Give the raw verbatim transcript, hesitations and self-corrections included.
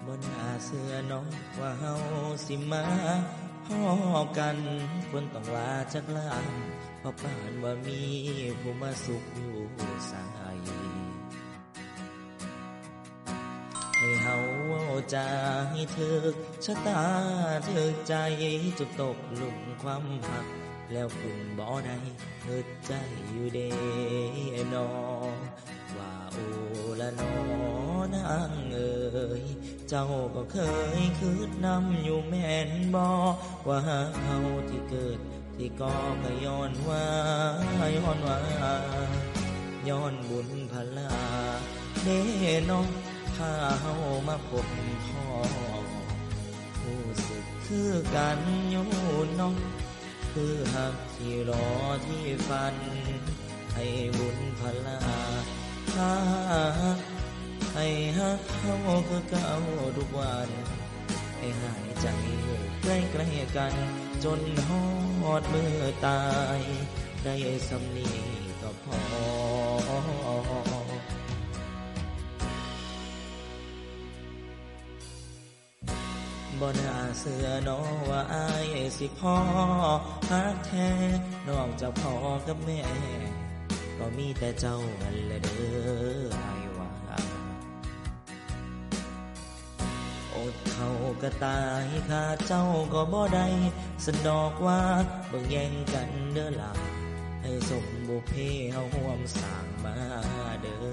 บ่น่าเชื่อน้องว่าเฮาสิมาพอกันคนต้องลาจากลาเพราะป่านว่ามีผู้มาสุขอยู่สายให้เฮาเว้าจาให้ถึกชะตาถึกใจจุดตกหลุมความหักแล้วคุณบ่ได้เฮ็ดใจอยู่เด้นอว่าโอละนอนางเอ๋ยเจ้าก็เคยคิดนำอยู่แม่นบ่ว่าเฮาที่เกิดที่ก็ก็ย้อนว่าย้อนว่าย้อนบุญพลาเด้น้องพาเฮามาพบพ่อรู้สึกคือกันอยู่น้องคือหักที่รอที่ฝันให้บุญพลาพาให้หักเฮาคือเก่าทุกวันให้หายใจใกล้ใกล้กันจนฮอดมือตายได้สำนีก็พอบ่น่าเชื่อน้อว่าอายสิพ่อฮักแท้นอกจากพ่อกับแม่ก็มีแต่เจ้าอันละเด้ออายว่าอดเขาก็ตายขาดเจ้าก็บ่ได้สันดอกว่าเบิ่งแย่งกันเด้อล่ะให้สมบุพเพเฮาร่วมสร้างมาเด้อ